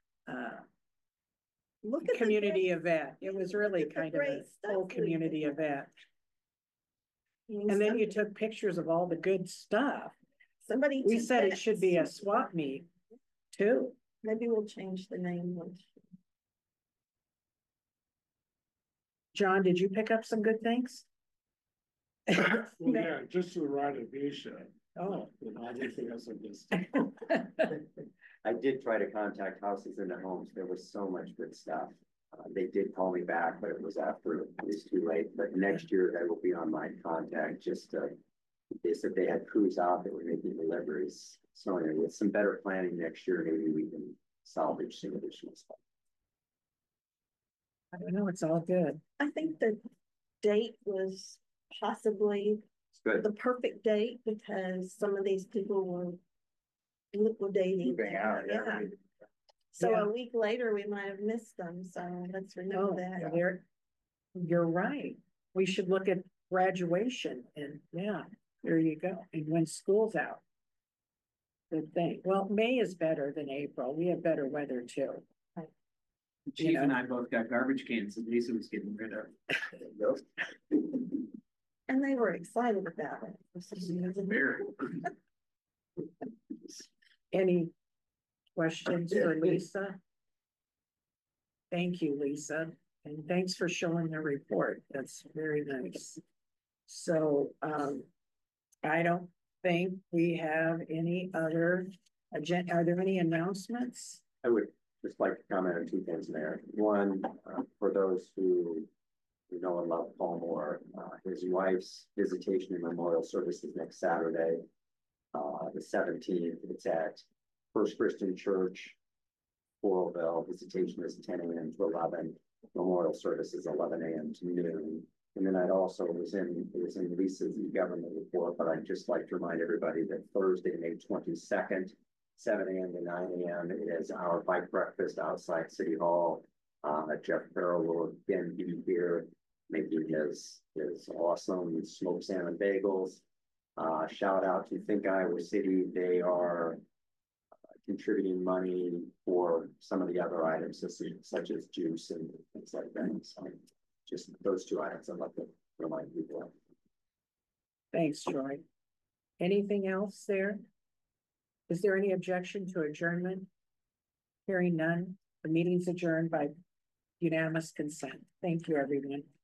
Look at the Community event. It was really Look at the kind of a great stuff full we community did. event. great And then stuff. you took pictures of all the good stuff. Somebody. We took said it that. should be a swap meet too. Maybe we'll change the name once. John, did you pick up some good things? Well, yeah, just to the right of Asia. Oh. I didn't think that's like this. I did try to contact Houses in the Homes. There was so much good stuff. They did call me back, but it was after, it was too late. But next year they will be on my contact, just, they said they had crews out that were making deliveries. So anyway, with some better planning next year, maybe we can salvage some additional stuff. I don't know, it's all good. I think the date was possibly It's good. the perfect date because some of these people were liquidating. Moving out, Yeah. yeah. So Yeah. a week later, we might have missed them, so let's Oh, remember that. you're right. We should look at graduation and yeah, there you go. And when school's out. Good thing. Well, May is better than April. We have better weather too. Chief and I both got garbage cans that Lisa was getting rid of. And they were excited about it. for some reason. Very. Any questions for Lisa? Thank you, Lisa, and thanks for showing the report. That's very nice. So, I don't think we have any other agenda. Are there any announcements? I would just like to comment on two things, Mayor. One, for those who know and love Paul Moore, his wife's visitation and memorial service is next Saturday, the 17th. It's at First Christian Church, Coralville. Visitation is 10 a.m. to 11. Memorial service is 11 a.m. to noon. And then it was in Lisa's e-government report, but I'd just like to remind everybody that Thursday, May 22nd, 7 a.m. to 9 a.m. is our bike breakfast outside City Hall. Jeff Farrell will again be here making his awesome smoked salmon bagels. Shout out to Think Iowa City. They are contributing money for some of the other items such as juice and things like that. So just those two items I'd like to remind people of. Thanks, Troy. Anything else there? Is there any objection to adjournment? Hearing none, the meeting's adjourned by unanimous consent. Thank you, everyone.